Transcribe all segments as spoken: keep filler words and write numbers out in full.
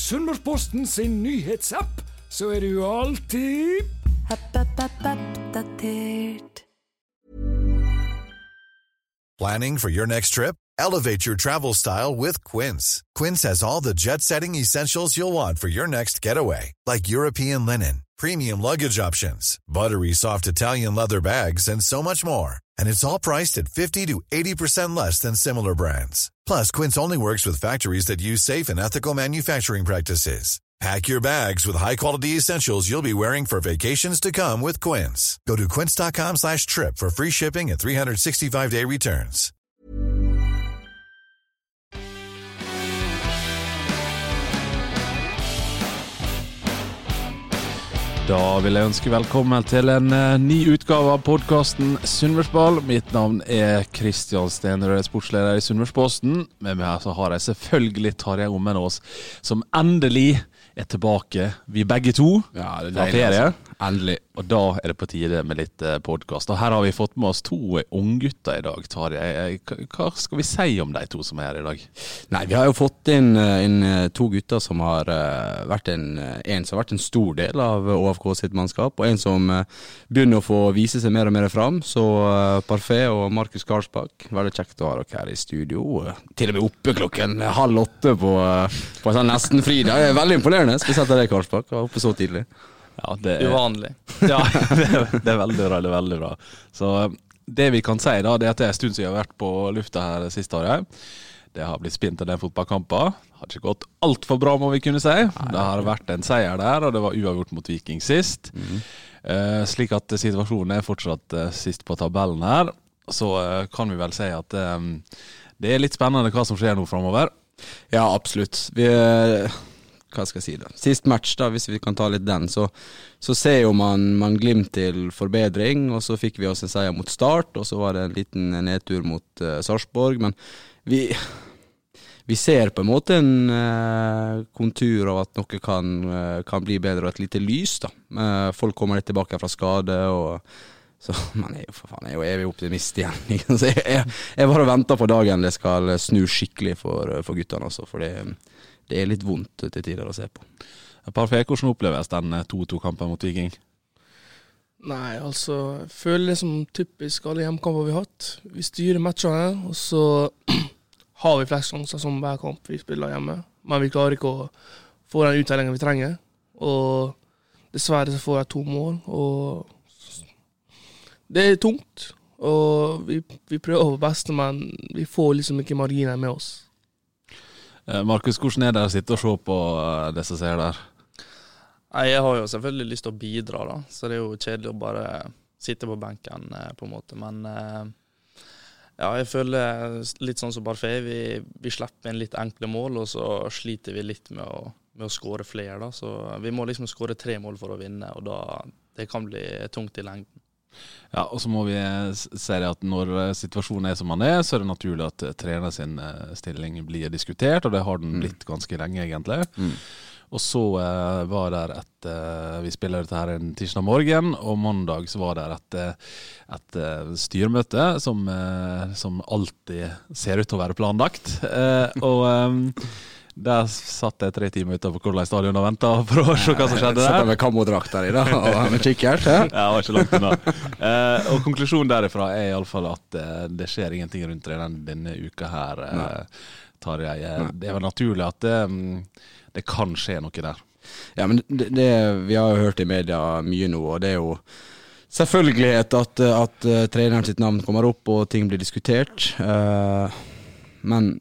Sunnmørsposten sin nyhetsapp, så er du alltid Oppdatert. Planning for your next trip? Elevate your travel style with Quince. Quince has all the jet-setting essentials you'll want for your next getaway, like European linen, premium luggage options, buttery soft Italian leather bags, and so much more. And it's all priced at fifty to eighty percent less than similar brands. Plus, Quince only works with factories that use safe and ethical manufacturing practices. Pack your bags with high-quality essentials you'll be wearing for vacations to come with Quince. Go to quince.com slash trip for free shipping and three sixty-five day returns. Da vil jeg ønske velkommen til en uh, ny utgave av podcasten Sunnmørsball. Mitt navn er Kristian Stenerød, sportsleder i Sunnmørsposten. Med meg her så har jeg selvfølgelig Tarjei Ommenås, som endelig er tilbake. Vi begge to ja, det er fra ferie. Altså. Endelig. Og da er det på tide med litt uh, podcast. Og her har vi fått med oss to unggutter i dag, Tarjei. Hva skal vi si om de to som er her i dag? Nei, vi har jo fått inn, inn to gutter som har uh, vært en, en som har vært en stor del av O F K sitt mannskap, og en som uh, begynner å få vise seg mer og mer fram. Så uh, Parfait og Markus Karlsbakk, veldig kjekt å ha dere her i studio. Uh, til og med oppe klokken halv åtte på, uh, på sånn nesten fri. Det er veldig imponerende, spesielt av deg, Karlsbakk, oppe så tidlig. Ja, det er uvanlig. Ja, det er, det er veldig bra, det er veldig bra. Så det vi kan si da, det er at det er en stund siden jeg har vært på lufta her siste året. Det har blitt spint av den fotballkampen. Det har ikke gått alt for bra, må vi kunne si. Det har vært en seier der, og det var uavgjort mot Viking sist. Mm-hmm. Uh, slik at situasjonen er fortsatt uh, sist på tabellen her. Så uh, kan vi vel si at um, det er litt spennende hva som skjer nå fremover. Ja, absolutt. Vi uh... hva skal jeg si da? Sist match da, hvis vi kan ta litt den, så, så ser jo man, man glimt til forbedring, og så fikk vi oss en seier mot Start, og så var det en liten nedtur mot uh, Sarpsborg, men vi, vi ser på en måte en uh, kontur av at noe kan, uh, kan bli bedre, og et lite lys da. Uh, folk kommer litt tilbake fra skade, og så man er jo for faen, jeg er jo evig optimist igjen. Så jeg, jeg, jeg bare venter på dagen det skal snu skikkelig for, for guttene også, for det Det er litt vondt til tider å se på. Parfait, hvordan oppleves den to-to-kampen mot Viking? Nei, altså, jeg føler det som typisk alle hjemmekamper vi har hatt. Vi styrer matchene, og så har vi flest sjanser som hver kamp vi spiller hjemme. Men vi klarer ikke å få den uttellingen vi trenger. Og dessverre så får jeg to mål, og det er tungt. Og vi, vi prøver vårt beste, men vi får liksom ikke marginer med oss. Markus, hvordan er det å sitte og se på det som ser der? Nei, jeg har jo selvfølgelig lyst til å bidra da, så det er jo kjedelig å bare sitte på benken på en måte, men ja, jeg føler litt sånn som Parfait, vi, vi slipper inn litt enkle mål, og så sliter vi litt med å, med å skåre flere da, så vi må liksom skåre tre mål for å vinne, og da, det kan bli tungt i lengden. Ja, og så må vi si at når situasjonen er som den er, så er det naturlig at trener sin stilling blir diskutert, og det har den blitt ganske lenge egentlig. Mm. Og så uh, var det et, uh, vi spiller dette her en tirsdag morgen, og mandag så var det et, et uh, styremøte som, uh, som alltid ser ut til å være planlagt. Uh, og... Um, Der satt jeg tre timer utenfor Kolleis stadion og ventet for å se hva som skjedde der. Satt jeg med kammodrakt der i dag, og med kikkert. Ja, det var ikke langt unna. Eh, og konklusjonen derifra er i alle fall at eh, det skjer ingenting rundt det denne, denne uka her, eh, Tarjei. Det er vel naturlig at det, det kan skje noe der. Ja, men det, det, vi har jo hørt i media mye nå, og det er jo selvfølgelighet at, at uh, treneren sitt navn kommer opp og ting blir diskutert. Uh, men...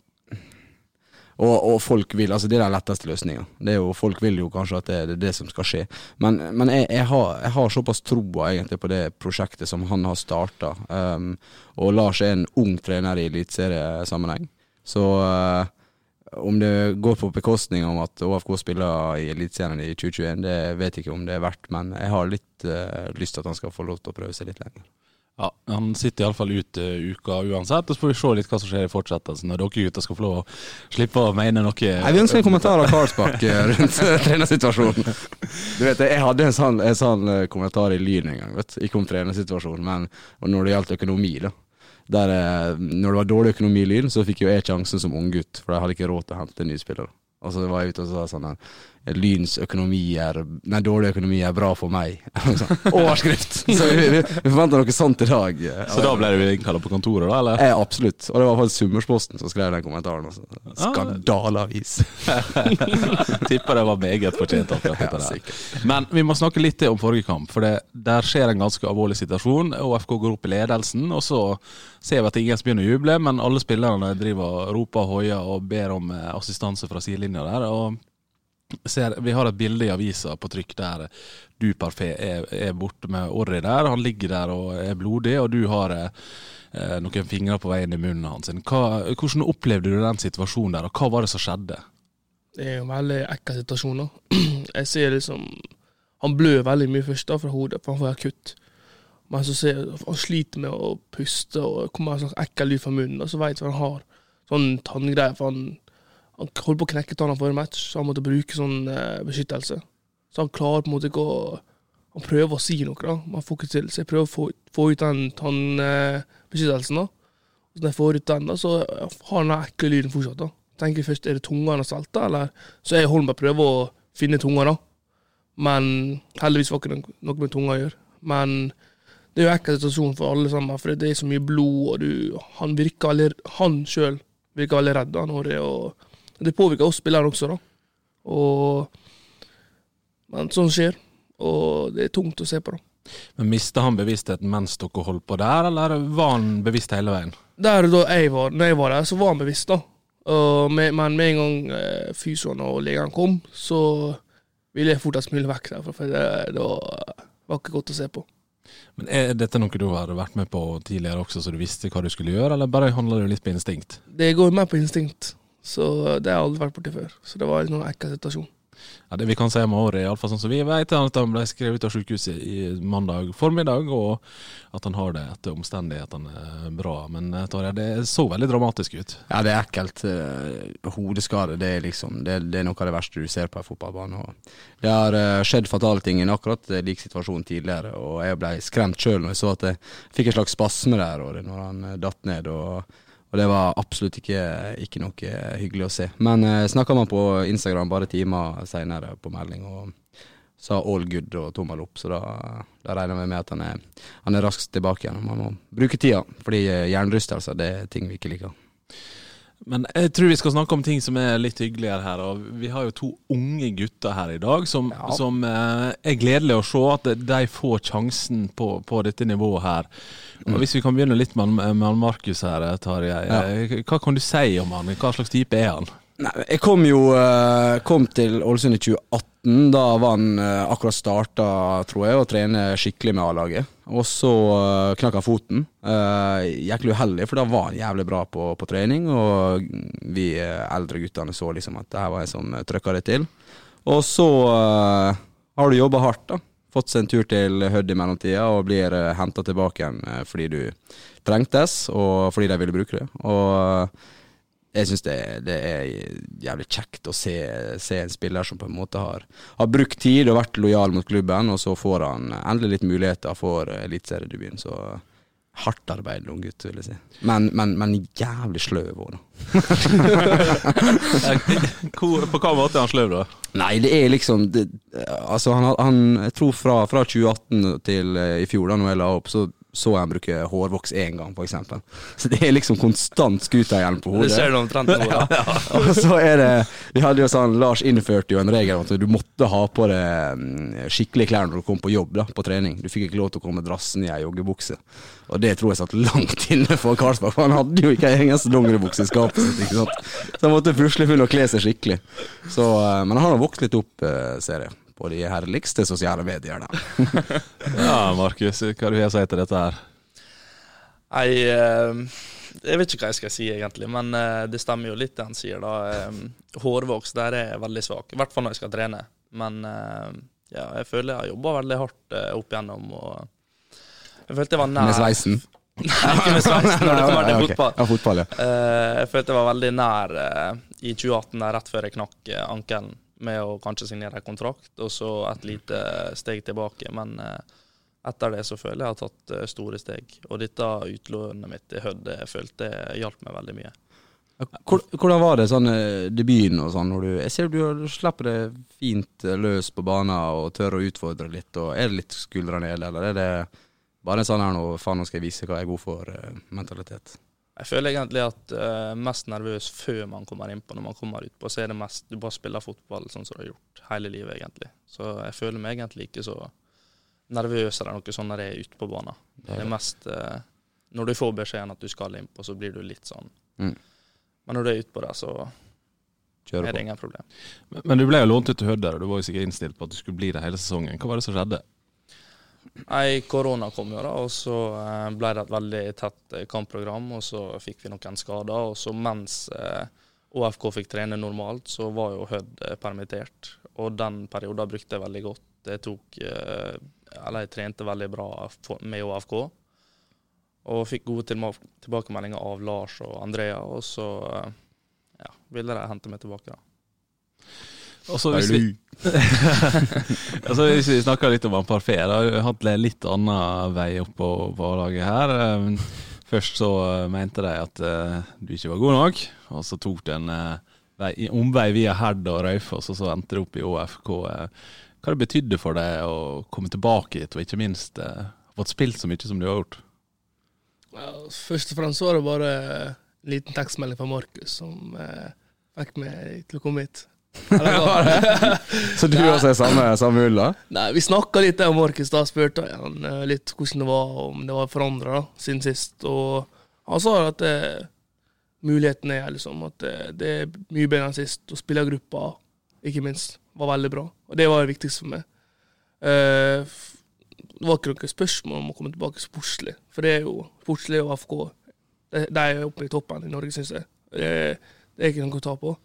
Og, og folk vil, altså det er den letteste løsningen. Det er jo, folk vil jo kanskje at det er det som skal skje. Men, men jeg, jeg, har, jeg har såpass troa egentlig på det prosjektet som han har startet. Um, og Lars er en ung trener i elitseriesammenheng. Så uh, om det går på bekostning om at O F K spiller i elitserien i tjue tjueen, det vet jeg ikke om det er verdt, men jeg har litt uh, lyst til at han skal få lov til å prøve seg litt lenger. Ja, han sitter i alle fall ute uka uansett, og så får vi se litt hva som skjer i fortsettelsen når dere gutter skal få lov å slippe å mene noe. Nei, vi ønsker en kommentar av Karlsbakk rundt trenersituasjonen. Du vet, jeg hadde en sånn, en sånn kommentar i Lyn en gang, vet du, ikke om trenersituasjonen, men når det gjaldt økonomi da. Der, når det var dårlig økonomi i Lyn, så fikk jo jeg sjansen som ung gutt, for jeg hadde ikke råd til å hente nye spillere. Og så var jeg ute og sa sånn Lyns økonomi er Nei, dårlig økonomi er bra for meg. Overskrift. Så vi, vi, vi forventer noe sånt i dag. Så da ble du innkalt på kontoret, da, eller? Eh, absolutt. Og det var faktisk Summersposten som skrev den kommentaren også. Skandalavis. Tipper det var meget fortjent akkurat dette Ja, der. Men vi må snakke litt om forrige kamp, for det, der skjer en ganske alvorlig situasjon. O F K går opp i ledelsen, og så ser vi at ingen begynner å juble, men alle spillerne driver og roper og hoier og ber om assistanse fra sidelinja der, og ser, vi har et bilde i avisa på trykk der du, Parfait, er, er borte med Orri der. Han ligger der og er blodig, og du har eh, noen fingre på veien i munnen hans. Hva, hvordan opplevde du den situasjonen der, og hva var det som skjedde? Det er jo en veldig ekkel situasjon. Da. Jeg ser liksom han blør veldig mye først da, fra hodet, for han får akutt. Men så ser jeg han sliter med å puste, og kommer en slags ekkel lyd fra munnen, og så vet jeg at han har sånn tanngreier, for han Han holdt på å knekke tanna for en match, så han måtte bruke sånn eh, beskyttelse. Så han klarer på en måte ikke å... Han prøver å si noe, da. Man får ikke til. Så jeg prøver å få, få ut den tannbeskyttelsen, da. Og når jeg får ut den, da, så har han den ekle lyden fortsatt, da. Tenker jeg først, er det tunga han har saltet, eller? Så jeg holder meg prøver å finne tunga, da. Men heldigvis var ikke noe med tunga å gjøre. Men det er jo ekkel situasjon for alle sammen, for det er så mye blod, og du... Han virker veldig... Han selv virker veldig redd, da, når det er... Og, det påvirker oss spillere også, da. Og, men sånn skjer, og det er tungt å se på, da. Men mistet han bevisstheten mens dere holdt på der, eller var han bevisst hele veien? Der da jeg var, når jeg var der, så var han bevisst, da. Og med, men med en gang eh, fysioen og legene kom, så ville jeg fortest mulig vekk der, for det, det var, var ikke godt å se på. Men er dette noe du har vært med på tidligere også, så du visste hva du skulle gjøre, eller bare handler det litt på instinkt? Det går mer på instinkt. Så det har jeg aldri vært borti før. Så det var en ekkel situasjon. Ja, det vi kan si om Orri, i alle fall sånn som vi vet, er at han ble skrevet ut av sykehuset i mandag formiddag, og at han har det etter omstendighetene bra. Men Tarjei, det så veldig dramatisk ut. Ja, det er ekkelt. Hodeskade, det er liksom, det, det er noe av det verste du ser på en fotballbane. Og det har skjedd fatale ting i akkurat lik situasjon tidligere, og jeg ble skremt selv når jeg så at jeg fikk en slags spasme der, Orri, når han datt ned, og Og det var absolutt ikke, ikke noe hyggelig å se. Men eh, snakket man på Instagram bare timer senere på melding, og sa all good og tommel opp. Så da, da regner vi med at han er, han er raskt tilbake igjen. Man må bruke tida, fordi hjernerystelser, det er ting vi ikke liker. Men jeg tror vi skal snakke om ting som er litt hyggeligere her, og vi har jo to unge gutter her i dag, som, ja. som eh, er gledelig å se at de får sjansen på, på dette nivået her. Og mm. hvis vi kan begynne litt med, med Markus her, Tarjei, ja. hva kan du si om han? Hva slags type er han? Nei, jeg kom jo kom til Ålesund i tjue atten, da var han akkurat startet, tror jeg, å trene skikkelig med A-laget. Og så knakk han foten. Jæklig uheldig, for da var han jævlig bra på, på trening, og vi eldre guttene så liksom at det her var jeg som trykket det til. Og så har du jobbet hardt da, fått seg en tur til Hødd i mellomtida, og blir hentet tilbake igjen fordi du trengtes, og fordi de ville bruke det. Og jeg synes det, det er jævlig kjekt å se, se en spiller som på en måte har, har brukt tid og vært lojal mot klubben, og så får han endelig litt muligheter for eliteseriedebuten. Så hardt arbeid, ung gutt, vil jeg si. Men, men, men jævlig sløv også, da. På hva måte er han sløv, da? Nei, det er liksom det, altså han, han, jeg tror fra, fra tjue atten til i fjor, da når jeg la opp, så så jeg han bruke hårvoks en gang, for eksempel. Så det er liksom konstant skuterhjelm på hodet. Det ser du omtrent nå, da. Ja, ja. Og så er det, vi hadde jo sånn, Lars innførte jo en regel at du måtte ha på det skikkelige klær når du kom på jobb, da, på trening. Du fikk ikke lov til å komme drassen i en joggebukse. Og det tror jeg satt langt inne for Karlsberg, for han hadde jo ikke en eneste dongeribukse i skapet sitt, ikke sant? Så han måtte pusle full og kle seg skikkelig. Så, men han har vokst litt opp, ser jeg, på de herligste sosiale medier da. Ja, Markus, hva har du å si til dette her? Nei, jeg vet ikke hva jeg skal si egentlig, men det stemmer jo litt det han sier da. Hårvoks der er veldig svak, i hvert fall når jeg skal trene. Men ja, jeg føler jeg har jobbet veldig hardt opp igjennom, og jeg følte jeg var nær. Med sveisen? Nei, ikke med sveisen, når det kommer til fotball. Ja, fotball, ja. Jeg følte jeg var veldig nær i tjue atten, der, rett før jeg knakk ankelen, med å kanskje signere kontrakt, og så et lite steg tilbake. Men etter det så føler jeg jeg har tatt store steg. Og dette utlånet mitt i Hødd, jeg følte hjalp meg veldig mye. Hvordan var det sånn debuten og sånn? Når du, jeg ser du slapper det fint løs på banen og tør å utfordre litt, og er det litt skuldre ned, eller er det bare en sånn her nå, faen nå skal jeg vise hva jeg er god for uh, mentalitet? Jeg føler egentlig at uh, mest nervøs før man kommer inn på, når man kommer ut på, så er det mest, du bare spiller fotball sånn som du har gjort hele livet egentlig. Så jeg føler meg egentlig ikke så nervøs eller noe sånn når jeg er ute på banen. Det er mest, uh, når du får beskjeden at du skal inn på, så blir du litt sånn. Mm. Men når du er ute på det, så er det ingen problem. Men, men du ble jo lånt ut til Hødder, og du var jo sikkert innstilt på at du skulle bli det hele sesongen. Hva var det som skjedde? Nei, korona kom jo da, og så ble det et veldig tett kampprogram, og så fikk vi noen skader, og så mens eh, O F K fikk trene normalt, så var jo Hødd permittert, og den perioden brukte jeg veldig godt. Jeg tok, eh, eller jeg trente veldig bra med O F K, og fikk gode tilbakemeldinger av Lars og Andrea, og så ja, ville de hente meg tilbake da. Og så hvis vi, altså, hvis vi snakker litt om han Parfé, da har hatt litt annen vei opp på, på laget her. Først så mente de at uh, du ikke var god nok, og så tok du en uh, vei, omvei via Herd og Raufoss, og så endte det opp i O F K. Hva det betydde for deg å komme tilbake hit, og ikke minst uh, fått spilt så mye som du har gjort? Ja, først og fremst var det bare en liten tekstmelding fra Markus som eh, fikk meg til å komme hit. Så du også er samme, samme ull da? Nei, vi snakket litt om Markus da, spurte han eh, litt hvordan det var, om det var forandret da, siden sist, og han sa at det, muligheten er liksom, at det, det er mye bedre enn sist, og spillergruppa, ikke minst, var veldig bra, og det var det viktigste for meg. Eh, Det var ikke noe spørsmål om å komme tilbake sportslig, for det er jo sportslig og A F K. De, de er oppe i toppen i Norge, synes jeg. Det, det er ikke noe å ta på.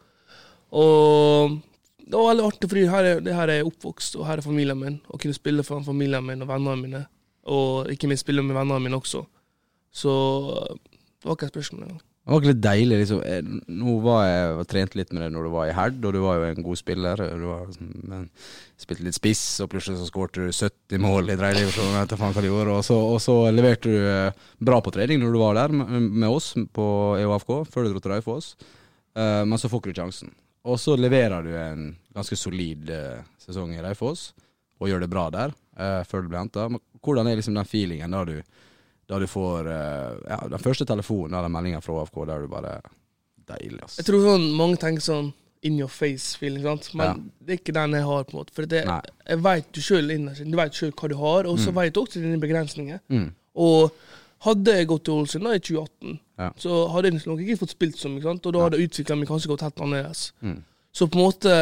Og det var veldig artig, fordi her er, det her er oppvokst, og her er familien min, og kunne spille for familien min og vennene mine, og ikke minst spille med vennene mine også. Så det var ikke et spørsmål engang. Det var ikke litt deilig, liksom. Nå var jeg var trent litt med det når du var i Herd, og du var jo en god spiller. Du var, men, spilte litt spiss, og plutselig så skårte du sytti mål i dreilivet, etter faen hva de gjorde, og så, og så leverte du bra på trening når du var der med, med oss på E O F K, før du dro til Raufoss, uh, men så får ikke du sjansen. Og så leverer du en ganske solid uh, sesong i Raufoss, og gjør det bra der, uh, før du ble hentet. Men hvordan er liksom den feelingen da du da du får uh, ja, den første telefonen eller meldingen fra O F K, der er du bare deilig, ass. Jeg tror sånn, mange tenker sånn in your face feeling, sant? Men ja. Det er ikke den jeg har på en måte, for det, jeg vet du selv innerst, du vet selv hva du har, og så mm. vet du også dine begrensninger. Mm. Og hadde jeg gått til Ålesund da i tjue atten, ja. Så hadde jeg nok ikke fått spilt som, ikke sant? Og da hadde ja. Utviklet meg kanskje gått helt annerledes. Mm. Så på en måte,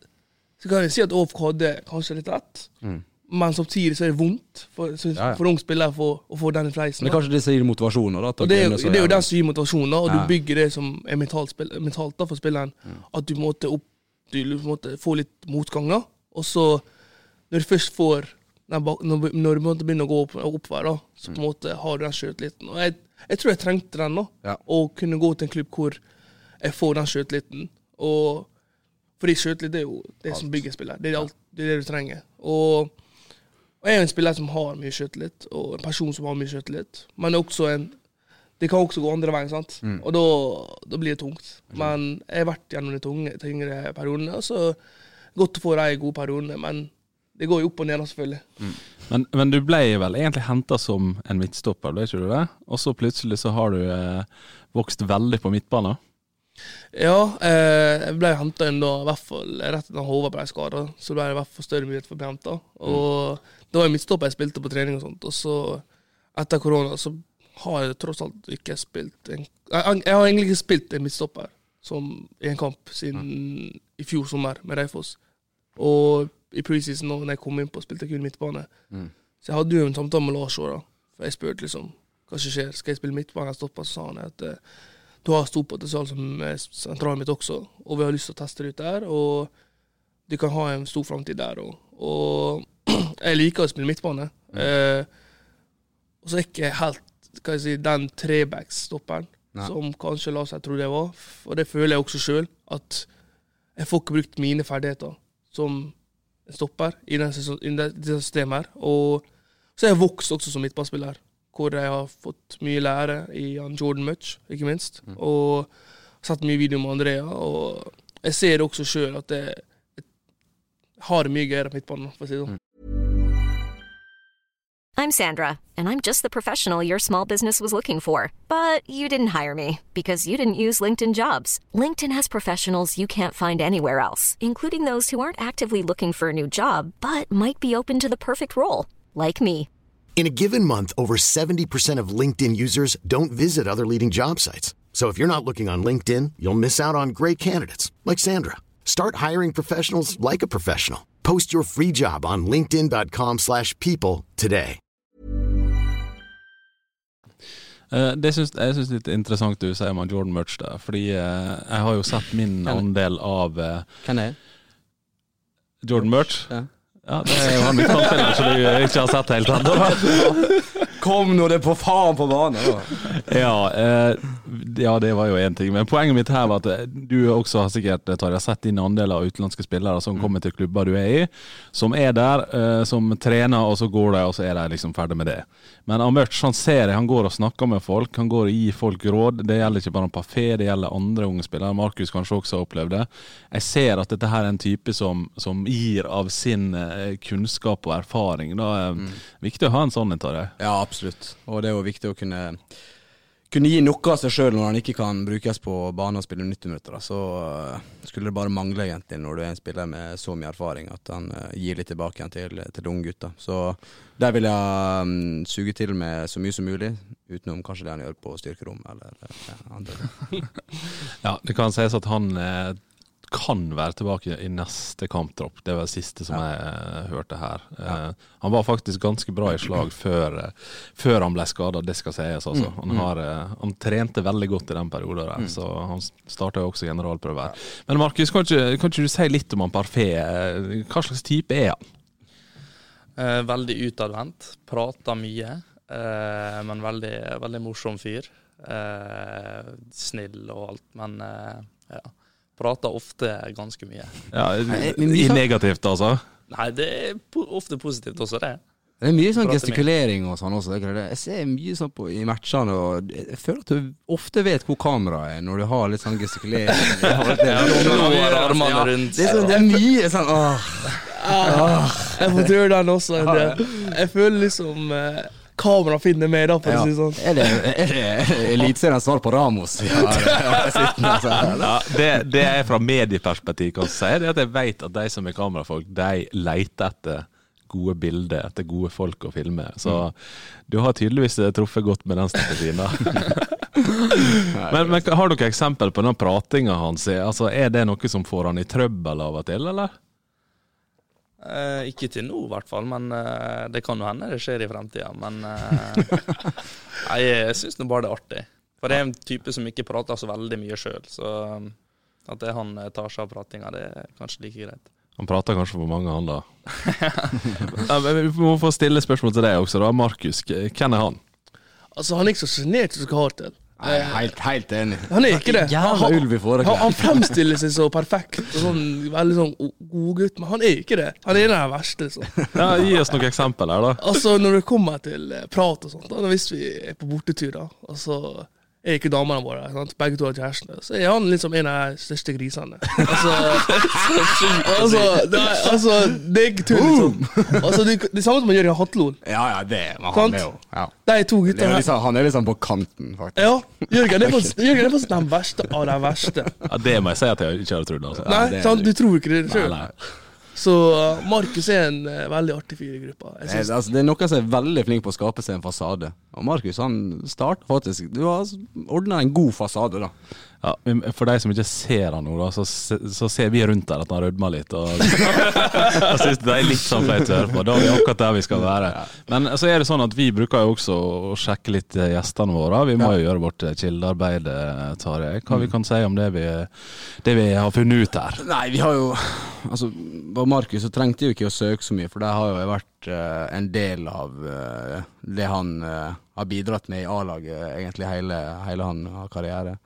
så kan jeg si at O F K hadde kanskje litt rett, mm. men samtidig så er det vondt for, så, ja, ja. For unge spillere for, å få denne fleisen. Men kanskje det sier motivasjon da? Og det, er, det er jo den som gir motivasjon da, og ja. Du bygger det som er mentalt, spill, mentalt da for spilleren, mm. at du måtte, opp, du måtte få litt motgang da, og så når du først får, når, når du måtte begynne å gå opp, oppvær da, så på en måte har du den skjøtliten. Og jeg, jeg tror jeg trengte den da, ja. Og kunne gå til en klubb hvor jeg får den skjøtliten, og fordi skjøtlit det er jo det alt. Som bygger spiller, det er, alt, det er det du trenger. Og Og jeg er en spiller som har mye skjøttelit, og en person som har mye skjøttelit. Men det, er også en, det kan også gå andre veien, sant? Mm. Og da, da blir det tungt. Men jeg har vært gjennom de tunge, tyngre periodene, så godt å få de gode periodene, men det går jo opp og ned selvfølgelig. Mm. Men, men du ble vel egentlig hentet som en midtstopper, ble ikke du det? Og så plutselig så har du eh, vokst veldig på midtbanen. Ja, eh, jeg ble hentet inn da, i hvert fall rett når Håvard ble skadet, så ble det i hvert fall større mulighet for å bli hentet. Og mm. det var jo midtstopper jeg spilte på trening og sånt, og så etter korona så har jeg tross alt ikke spilt en, jeg, jeg har egentlig ikke spilt en midtstopper som i en kamp siden mm. i fjor sommer med Raufoss. Og i preseason når jeg kom inn på, spilte jeg kun midtbane. Mm. Så jeg hadde jo en samtale med Lars også da, for jeg spurte liksom, hva som skjer, skal jeg spille midtbane eller stopper, så sa han at du har stor potensial som sentralen mitt også, og vi har lyst til å teste det ut der, og du kan ha en stor fremtid der. Og, og jeg liker å spille midtbane. Mm. Eh, og så er ikke helt, kan jeg si, den trebacks-stopperen, som kanskje la seg tro det var. Og det føler jeg også selv, at jeg får ikke brukt mine ferdigheter som stopper i det systemet her. Og så er jeg vokst også som midtbanespiller, hvor jeg har fått mye lære i Jordan Mutch, ikke minst. Mm. Og sett mye video med Andrea, og jeg ser også selv at jeg, jeg har mye gøyere på midtbanen, for å si det sånn. I'm Sandra, and I'm just the professional your small business was looking for. But you didn't hire me because you didn't use LinkedIn Jobs. LinkedIn has professionals you can't find anywhere else, including those who aren't actively looking for a new job, but might be open to the perfect role, like me. In a given month, over seventy percent of LinkedIn users don't visit other leading job sites. So if you're not looking on LinkedIn, you'll miss out on great candidates, like Sandra. Start hiring professionals like a professional. Post your free job on linkedin.com slash people today. Uh, det synes, jeg synes det er litt interessant du sier om Jordan Murch der, fordi uh, jeg har jo sett min andel av uh, Hvem er? Jordan Murch? Ja. Ja, det er jo han midtbanespiller som du ikke har sett helt enda. Kom nå det på faen på banen da. Ja, eh, ja, det var jo en ting. Men poenget mitt her var at du også har sikkert Tarjei, sett din andel av utenlandske spillere som kommer til klubber du er i, som er der, eh, som trener, og så går de, og så er de liksom ferdig med det. Men Murch, han ser det, han går og snakker med folk, han går og gir folk råd. Det gjelder ikke bare Parfé, det gjelder andre unge spillere. Markus kanskje også har opplevd det. Jeg ser at dette her er en type som, som gir av sin eh, kunnskap og erfaring. Da er mm. viktig å ha en sånn, Tarjei. Ja, absolutt. Og det er jo viktig å kunne, kunne gi noe av seg selv når han ikke kan brukes på banen og spille nitti minutter. Da. Så uh, skulle det bare mangle egentlig når du er en spiller med så mye erfaring at han uh, gir litt tilbake igjen til, til unge gutter. Så der vil jeg um, suge til med så mye som mulig, utenom kanskje det han gjør på styrkerom eller uh, andre. Ja, det kan sies at han uh, kan være tilbake i neste kamptropp. Det var det siste som ja. jeg uh, hørte her. Ja. Uh, han var faktisk ganske bra i slag før, uh, før han ble skadet, det skal sies altså. Han, har, uh, han trente veldig godt i den perioden der, mm. så han startet jo også generalprøve her. Ja. Men Markus, kan ikke, kan ikke du si litt om han Parfé? Hva slags type er han? Uh, veldig utadvendt, prater mye, uh, men veldig, veldig morsom fyr. Uh, snill og alt, men uh, ja. Prater ofte ganske mye. Ja, i negativt altså? Nei, det er po- ofte positivt også det. Det er mye sånn gestikulering og sånn også. Jeg ser mye sånn på, i matchene, og jeg føler at du ofte vet hvor kameraet er når du har litt sånn gestikulering. Det er armene rundt. Det er, sånn, det er mye sånn, åh. Ah, jeg får gjøre den også. Jeg føler liksom... Eh, kamera finner meg da, for ja. å si sånn. Er det, er det elitserien svar på Ramos? Ja, ja, det, det er fra medieperspektiv kan jeg si, det er at jeg vet at de som er kamerafolk, de leter etter gode bilder, etter gode folk å filme. Så mm. du har tydeligvis truffet godt med den strategien da. men, men har dere eksempel på den pratinga hans? Altså, er det noe som får han i trøbbel av og til, eller? Eh, ikke til nå i hvert fall, men eh, det kan jo hende det skjer i fremtiden. Men eh, nei, jeg synes nå bare det er artig. For det er en type som ikke prater så veldig mye selv, så at det han tar seg av pratinga, det er kanskje like greit. Han prater kanskje for mange han da. Ja, men vi må få stille spørsmål til deg også da. Markus, hvem er han? Altså, han er ikke så genert som skal ha til. Nei, helt, helt enig. Han er ikke det. Han, han, han, han fremstiller seg så perfekt og sånn, veldig sånn god gutt, men han er ikke det. Han er den verste. Så. Ja, gi oss noen eksempel her da. Altså, når det kommer til prat og sånt, da, hvis vi er på bortetur da, altså, er ikke damene våre, sant? Begge to har kjærestene, så er han liksom en av de største grisene. Altså, altså, det er, altså, det er ikke tull, liksom. Altså, det, det er samme som man gjør i Hatlon. Ja, ja, det er han er jo. Ja. Det er to gutter her. Liksom, han er liksom på kanten, faktisk. Ja, Jørgen er faktisk, Jørgen er faktisk den verste av den verste. Ja, det må jeg si at jeg ikke hadde trodd, altså. Nei, ja, sant, du tror ikke det selv. Nei, nei. Så uh, Markus er en uh, veldig artig fyr i gruppa. Det, altså, det er noen som er veldig flink på å skape seg en fasade. Og Markus, han starter faktisk, du har ordnet en god fasade da. Ja, for de som ikke ser han nå da, så, så ser vi rundt der at han rødmer litt, og jeg synes det er litt sånn fleit å høre på. Da er vi akkurat der vi skal være. Men så er det sånn at vi bruker jo også å sjekke litt gjestene våre. Vi må jo gjøre vårt kildearbeid, Tarjei. Hva vi kan si om det vi, det vi har funnet ut her? Nei, vi har jo, altså, på Markus så trengte jo ikke å søke så mye, for det har jo vært uh, en del av uh, det han uh, har bidratt med i A-laget, egentlig hele, hele han har karriere.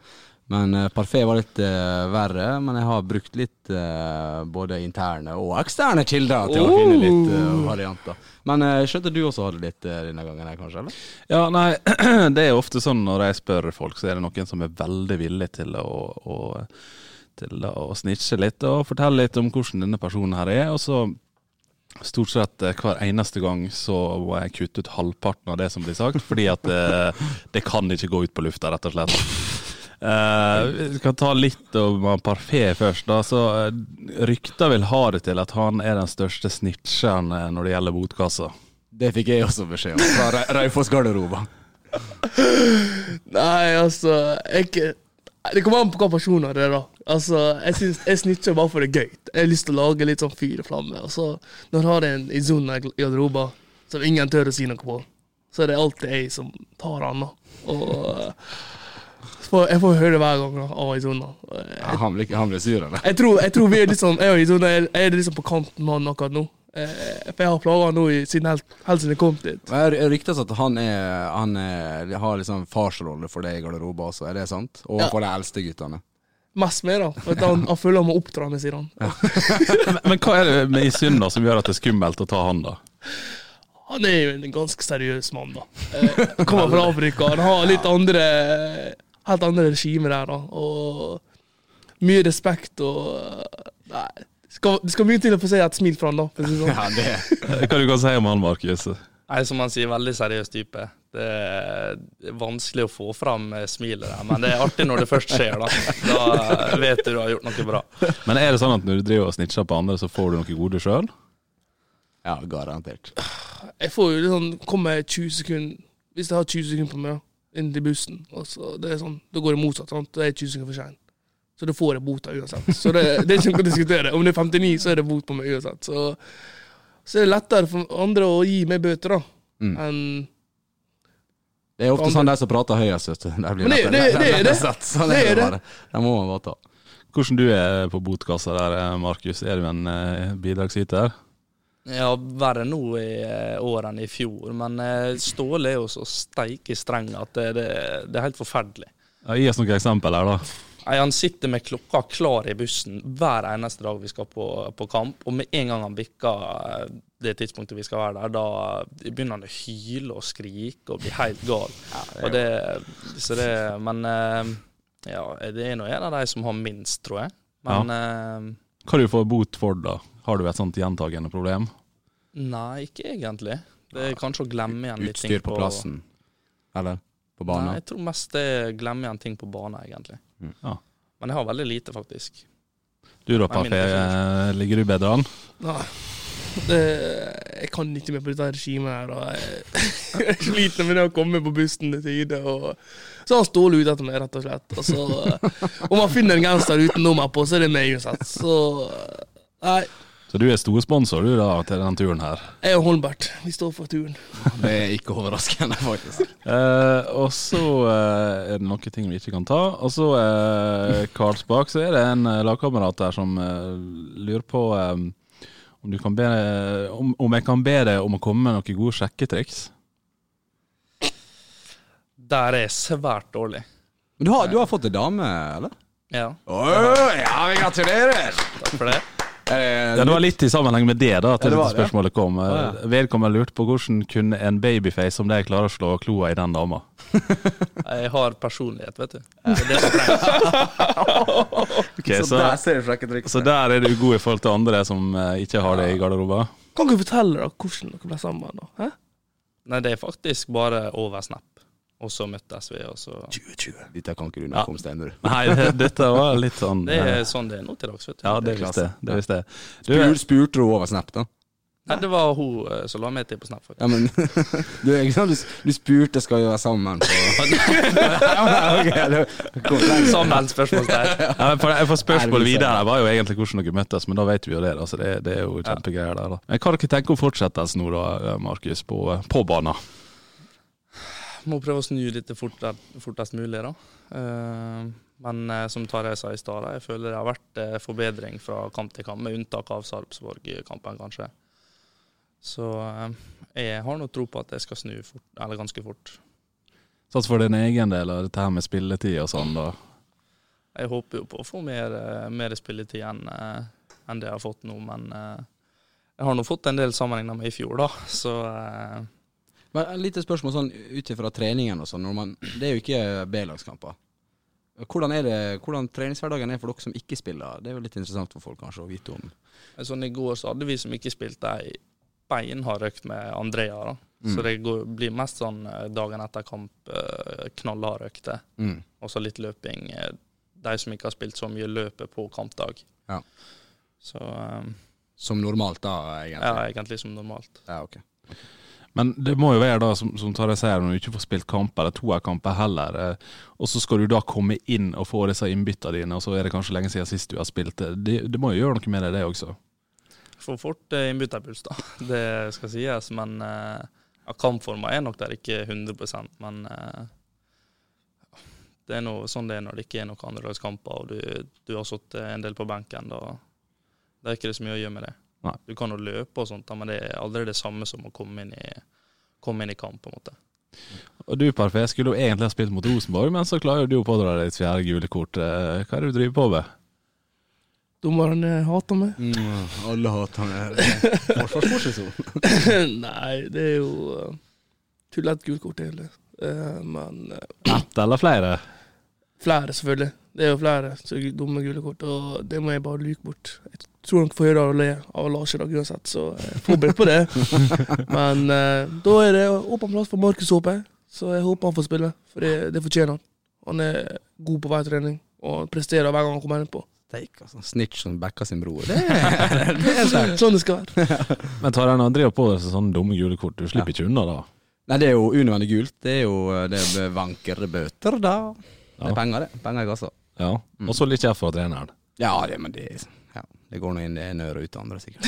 Men uh, parfait var litt uh, verre, men jeg har brukt litt uh, både interne og eksterne kilder til oh. å finne litt uh, varianter. Men uh, skjønte du også hadde litt uh, denne gangen her, kanskje, eller? Ja, nei, det er ofte sånn når jeg spør folk, så er det noen som er veldig villig til å, å, til å snitche litt og fortelle litt om hvordan denne personen her er, og så stort sett hver eneste gang så må jeg kutte ut halvparten av det som blir sagt, fordi at det, det kan ikke gå ut på lufta, rett og slett. Uh, vi kan ta litt om parfait først da. Så uh, rykter vil ha det til at han er den største snitcheren når det gjelder botkassa. Det fikk jeg også beskjed om fra Raufoss garderoba. Nei, altså jeg, det kommer an på hva personer det er da. Altså, jeg, synes, jeg snitcher bare for det gøy. Jeg har lyst til å lage litt sånn fyr og flamme. Og så når jeg har en i zona i garderoba som ingen tør å si noe på, så er det alltid jeg som tar han da. Og jeg får høre det hver gang av i zona. Ja, han blir, han blir sur, eller? Jeg tror, jeg tror vi er liksom, jeg og i zona er, er liksom på kanten med han akkurat nå. For jeg har plaget han nå i, siden helt, helt siden jeg kom dit. Jeg ryktes at han, er, han er, har liksom farsrolle for det i garderoba også, er det sant? Og ja. For de eldste guttene. Mest med da, for han, han føler han må oppdra med, sier han. Ja. men, men hva er det med i synd da, som gjør at det er skummelt å ta han da? Han er jo en ganske seriøs mann da. Han kommer fra Afrika, han har litt andre... helt andre regimer der da, og mye respekt og nei, det skal, det skal mye til å få se et smil fra han da, for å si sånn. Ja, det Hva du kan si om han, Markus? Nei, som han sier, veldig seriøs type. Det er vanskelig å få fram smilet der, men det er artig når det først skjer da. Da vet du du har gjort noe bra. Men er det sånn at når du driver og snitcher på andre, så får du noe gode selv? Ja, garantert. Jeg får jo liksom, kommer tjue sekunder, hvis jeg har tjue sekunder på meg, inn til bussen, og så det er sånn, da går det motsatt, sant? Det er tjue sekunder for sent. Så da får jeg bota uansett. Så det, det er ikke noe å diskutere. Om det er femtini, så er det bot på meg uansett. Så, så er det lettere for andre å gi meg bøter da, mm. enn... Det er ofte andre. Sånn de som prater høyest, vet du. Det blir Men det, det, det, det er det. Sånn er det bare. Det må man bare ta. Hvordan du er på botkassa der, Markus? Er du en eh, bidragsyter? Ja, verre nå i år enn i fjor, men Ståle er jo så steike streng at det, det, det er helt forferdelig. Ja, gi oss noen eksempel her da. Nei, han sitter med klokka klar i bussen hver eneste dag vi skal på, på kamp, og med en gang han bikker det tidspunktet vi skal være der, da begynner han å hyle og skrike og bli helt gal. Ja, det og det, så det, men ja, det er noe en av de som har minst, tror jeg. Men... Ja. Hva du får bot for da? Har du et sånt gjentagende problem? Nei, ikke egentlig. Det er kanskje å glemme igjen litt ting på... Utstyr på plassen? Eller på banen? Nei, jeg tror mest det er glemme igjen ting på banen, egentlig. Mm. Ja. Men jeg har veldig lite, faktisk. Du da, Parfait, ligger du bedre an? Nei, det, jeg kan ikke med på dette regimet her, og jeg, jeg sliter med det å komme på bussen til tide, og så har han stålet ut etter meg, rett og slett. Og så, om han finner en genser uten nummer på, så er det meg uansett. Så, nei. Så du er stor sponsor du da til den turen her? Jeg og Holmbert, vi står for turen. Det er ikke overraskende faktisk. Eh, og så eh, er det noen ting vi ikke kan ta. Og så eh, Karlsbak, så er det en eh, lagkamerat der som eh, lurer på eh, om, du kan be, om, om jeg kan be deg om å komme med noen gode sjekketriks. Der er svært dårlig. Men du har, du har fått en dame, eller? Ja. Åh, ja, vi gratulerer! Takk for det. Ja, det var litt i sammenheng med det da, til ja, dette spørsmålet kom. Ja. Ja. Vedkommende lurt på hvordan kunne en babyface som deg klare å slå kloa i den dama? Jeg har personlighet, vet du. Det er det som trengs. Okay, så, så, der ser du så der er du god i forhold til andre som uh, ikke har det i garderoba? Kan du fortelle da hvordan dere ble sammen da? Hæ? Nei, det er faktisk bare over Snap. Og så møttes vi, og så... tjue tjue. Dette kan ikke du nok om Steinar. Nei, det, dette var litt sånn... Det er sånn det er nå til dags, vet du. Ja, det visste jeg. Det visste jeg. Du, Spur, spurte du over Snap, da? Nei, det var hun uh, som la meg til på Snap, faktisk. Ja, men... du, ikke sant, du, du spurte skal jo være sammen på... okay, sammen spørsmål der. Ja, for, for spørsmål videre var jo egentlig hvordan dere møttes, men da vet vi jo det, da, så det, det er jo kjempegreier der, da. Men hva dere tenker om fortsettelse nå, da, Markus, på, på banen? Må prøve å snu litt fortest, fortest mulig da. Uh, men uh, som Tarjei sa i stad, jeg føler det har vært uh, forbedring fra kamp til kamp, med unntak av Sarpsborg-kampen kanskje. Så uh, jeg har noe tro på at jeg skal snu fort, eller ganske fort. Sånn for din egen del, og dette her med spilletid og sånn da? jeg håper jo på å få mer, mer spilletid enn, enn det jeg har fått nå, men jeg har nå fått en del sammenlignet med i fjor da, så... Men et lite spørsmål sånn utifra treningen og sånn, når man, det er jo ikke B-lagskamper. Hvordan er det, hvordan treningshverdagen er for dere som ikke spiller? Det er jo litt interessant for folk kanskje å vite om. Sånn i går så hadde vi som ikke spilt, de bein har røkt med Andrea da. Mm. Så det går, blir mest sånn dagen etter kamp knallhard røkte, mm. og så litt løping. De som ikke har spilt så mye løpet på kampdag. Ja. Så, um, som normalt da, egentlig? Ja, egentlig som normalt. Ja, ok. okay. Men det må jo være da, som, som tar deg sier, når du ikke får spilt kamper, eller to kamper heller, eh, og så skal du da komme inn og få disse innbyttene dine, og så er det kanskje lenge siden sist du har spilt. Det, det må jo gjøre noe med det, det også. For fort eh, innbytterpuls da, det skal sies, men... Eh, Ja, kampforma er nok der ikke hundre prosent, men uh, det er noe sånn det er når det ikke er noen andredagskamper, og du, du har satt en del på benken, da det er ikke det så mye å gjøre med det. Nei. Du kan jo løpe og sånt, men det er aldri det samme som å komme inn i, komme inn i kamp, på en måte. Og du, Parfait, skulle jo egentlig ha spilt mot Rosenborg, men så klarer du å pådra deg et fjerde gule kort. Hva er det du driver på med? Dommeren hater meg. Mm, alle hater meg. Forsvarsposisjon. Nei, det er jo uh, tullet gult kort egentlig. Uh, men... Uh, Ett eller flere? Flere, selvfølgelig. Det er jo flere så dumme gule kort, og det må jeg bare lyke bort. Jeg tror han får høre og le av Lars i dag uansett, så jeg får bedt på det. Men uh, da er det åpen plass for Markus Håpe, så jeg håper han får spille, for det, det fortjener han. Han er god på veitrening, og presterer hver gang han kommer inn på. Steik, altså. Snitch som backer sin bror. Det er, det er sånn. Sånn det skal være. Men tar han og driver på deg sånne dumme gule kort, du slipper ja. ikke unna da? Nei, det er jo unødvendig gult. Det er jo det er vankere bøter da. Det er ja. penger det. Penger i kassa. Ja, og så litt kjeft for treneren. Ja, det, men det, ja. det går nå inn det ene øret ut av andre, sikkert.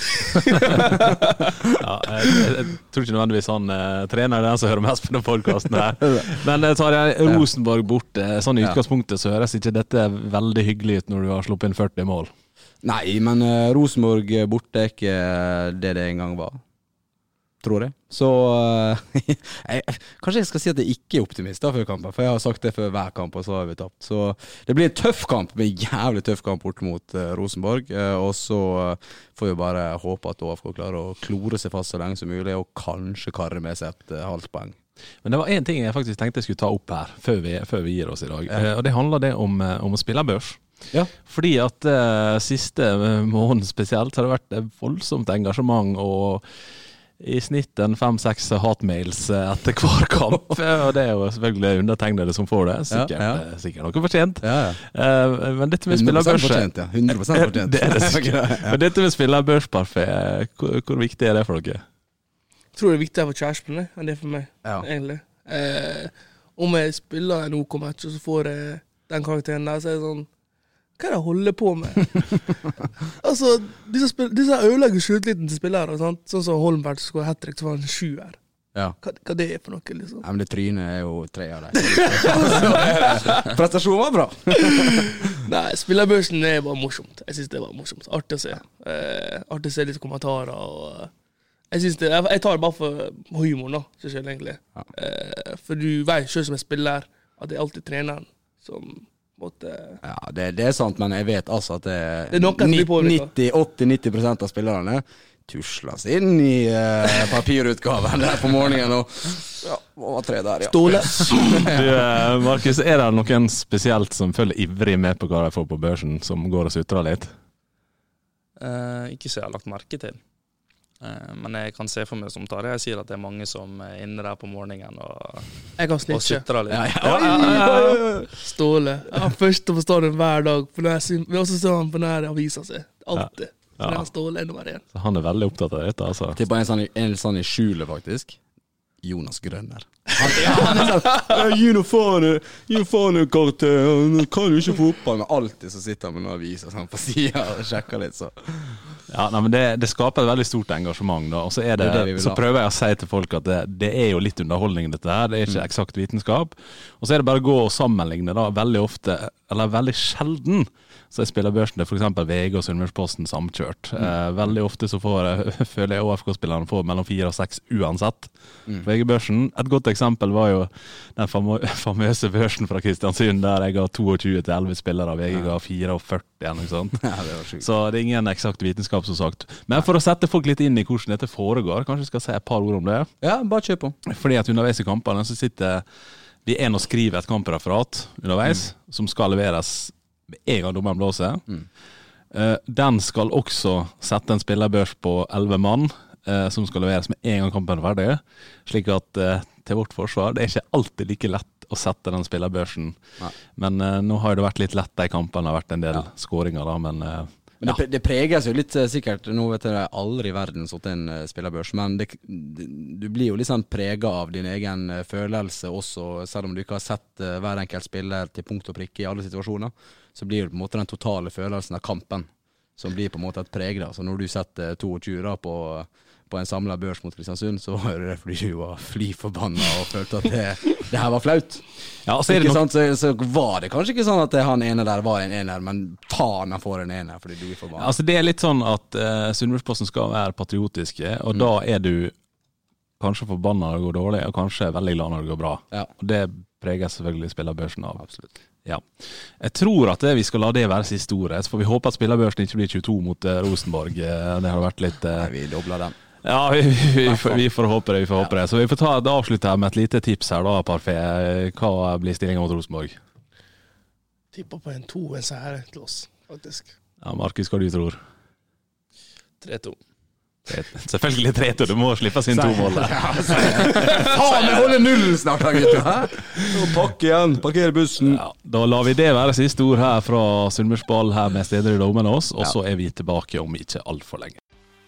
ja, jeg, jeg, jeg tror ikke nødvendigvis han eh, trener den som hører mest på den podcasten her. Men jeg tar jeg Rosenborg bort, sånn i utgangspunktet så høres ikke dette veldig hyggelig ut når du har sluppet inn førti mål. Nei, men uh, Rosenborg borte er ikke det det en gang var. Tror jeg. Så uh, jeg, kanskje jeg skal si at jeg ikke er optimist da før kampen, for jeg har sagt det før hver kamp, og så har vi tapt. Så det blir en tøff kamp, en jævlig tøff kamp bort mot uh, Rosenborg, uh, og så uh, får vi bare håpe at O F K klarer å klore seg fast så lenge som mulig, og kanskje karre med seg et uh, halvt poeng. Men det var en ting jeg faktisk tenkte jeg skulle ta opp her, før vi, før vi gir oss i dag, ja. uh, og det handler det om, uh, om å spille børs. Ja. Fordi at uh, siste måneden spesielt har det vært voldsomt engasjement, og i snitt en fem-seks hatmails etter hver kamp, og det er jo selvfølgelig undertegnede som får det, sikkert, ja, ja. sikkert noe fortjent. Ja, ja. Uh, men dette med spillerbørs... Ja. hundre prosent fortjent. Det er det sikkert. ja. Men dette med spillerbørs, Parfait, hvor, hvor viktig er det for dere? Jeg tror det er viktigere for kjærespillene enn det for meg, ja. egentlig. Uh, om jeg spiller en OK match, og så får jeg den karakteren der, så er det sånn, hva er det jeg holder på med? altså, disse, spil- disse ødelegger skjøtliten til spillere, sant? Sånn som Holmberg som skår hat-trick, så var han sju her. Ja. Hva, hva det er for noe, liksom? Ja, men det trynet er jo tre av deg. Prestasjonen var bra. Nei, spillerbørsen er bare morsomt. Jeg synes det var morsomt. Artig å se. Eh, artig å se litt kommentarer, og jeg synes det, jeg, jeg tar det bare for humor da, så selv egentlig. Ja. Eh, for du vet selv som jeg spiller, at det er alltid treneren som... Måtte... Ja, det, det er sant, men jeg vet altså at det, det er nitti åtti til nitti prosent av spillerne tusles inn i uh, papirutgaven der på morgenen, og ja, var tre der, ja. Ståle. du, Markus, er det noen spesielt som følger ivrig med på hva de får på børsen, som går og sutrer litt? Uh, ikke så jeg har lagt merke til. Uh, men jeg kan se for meg som tar det. Jeg sier at det er mange som er inne der på morgenen og, og sutrer litt. Ja, ja, ja, ja, ja. Ståle. Ja, først på stadion hver dag. Vi også står han på nær avisa seg. Alltid. Ja. Ja. Ståle er nummer én. Så han er veldig opptatt av dette, altså. Det er bare en sånn, en sånn i skjulet, faktisk. Jonas Grønner. Han, ja, han er sånn, gi noe faen, gi noe faen karakter, han kan jo ikke fotball, men alltid så sitter han med noen aviser sånn på siden og sjekker litt, så. Ja, nei, men det, det skaper et veldig stort engasjement da, og så, er det, det, er det så prøver jeg å si til folk at det, det er jo litt underholdning dette her, det er ikke eksakt vitenskap, og så er det bare å gå og sammenligne da, veldig ofte, eller veldig sjelden, så er spillerbørsen det for eksempel V G og Sunnmørsposten samkjørt. Mm. Eh, veldig ofte så får jeg, føler jeg O F K-spillerne får mellom fire og seks uansett. Mm. V G-børsen, et godt eksempel var jo den famo famøse børsen fra Kristiansund, der jeg ga tjueto til elleve spillere, V G ga førtifire eller noe sånt. Ja, det var sjukt. Så det er ingen eksakt vitenskap som sagt. Men for å sette folk litt inn i hvordan dette foregår, kanskje jeg skal si et par ord om det? Ja, bare kjør på. Fordi at underveis i kampene så sitter vi en og skriver et kampreferat underveis, mm. som skal leveres med en gang dommeren blåser. Mm. Uh, den skal også sette en spillerbørs på elleve mann, uh, som skal leveres med en gang kampen er ferdig. Slik at uh, til vårt forsvar, det er ikke alltid like lett å sette den spillerbørsen. Nei. Men uh, nå har det vært litt lett de kampene, det har vært en del ja. skåringer da, men... Uh, Men det, det preges jo litt sikkert, nå vet jeg aldri i verden sånn en spillerbørs, men det, du blir jo litt sånn preget av din egen følelse også, selv om du ikke har sett hver enkelt spiller til punkt og prikke i alle situasjoner, så blir det på en måte den totale følelsen av kampen som blir på en måte et preg da. Så når du setter tjueto da på, på en samlet børs mot Kristiansund, så var det fordi du var fly forbannet og følte at det, det her var flaut. Ja, så, er det sant, så, så var det kanskje ikke sånn at det, han ene der var en ener, men faen han får en ener fordi du er forbannet. Ja, altså det er litt sånn at uh, Sunnmørsposten skal være patriotiske, og mm. da er du kanskje forbannet når det går dårlig, og kanskje veldig glad når det går bra. Ja. Og det preger selvfølgelig spillerbørsen av. Absolutt. Ja. Jeg tror at det, vi skal la det være siste ordet, så får vi håpe at spillerbørsen ikke blir tjueto mot uh, Rosenborg. Det har vært litt... Uh... Nei, vi dobler den. Ja, vi, vi, vi, får, vi får håpe det, vi får håpe ja. det. Så vi får ta det avslutte her med et lite tips her da, Parfait. Hva blir stillingen mot Rosenborg? Tipper på en to, en seier til oss, faktisk. Ja, Markus, hva du tror? tre to. Selvfølgelig tre to, du må slippe sin to mål. Faen, vi holder nullen snart, gutter. Nå pakker igjen, parkerer bussen. Ja, da lar vi det være siste ord her fra Sunnmørsball her med steder i dommen oss, og så er vi tilbake om ikke alt for lenge.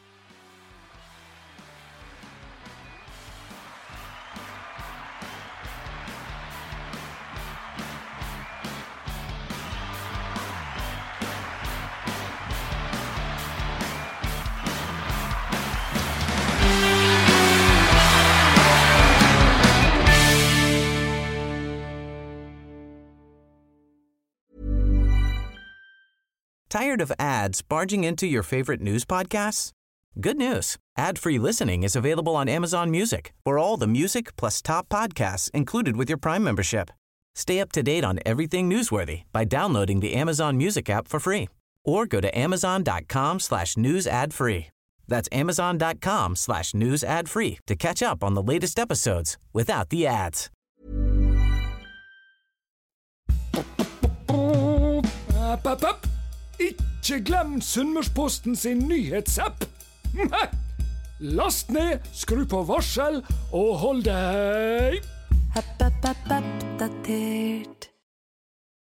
Tired of ads barging into your favorite news podcasts? Good news. Ad-free listening is available on Amazon Music for all the music plus top podcasts included with your Prime membership. Stay up to date on everything newsworthy by downloading the Amazon Music app for free or go to amazon.com slash news ad free. That's amazon.com slash news ad free to catch up on the latest episodes without the ads. App, app, app. Ikke glem Sunnmørsposten sin nyhetsapp. Last ned, skru på varsel og hold deg. App, app, app, oppdatert.